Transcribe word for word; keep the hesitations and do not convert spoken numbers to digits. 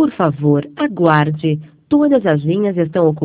Por favor, aguarde. Todas as linhas estão ocupadas.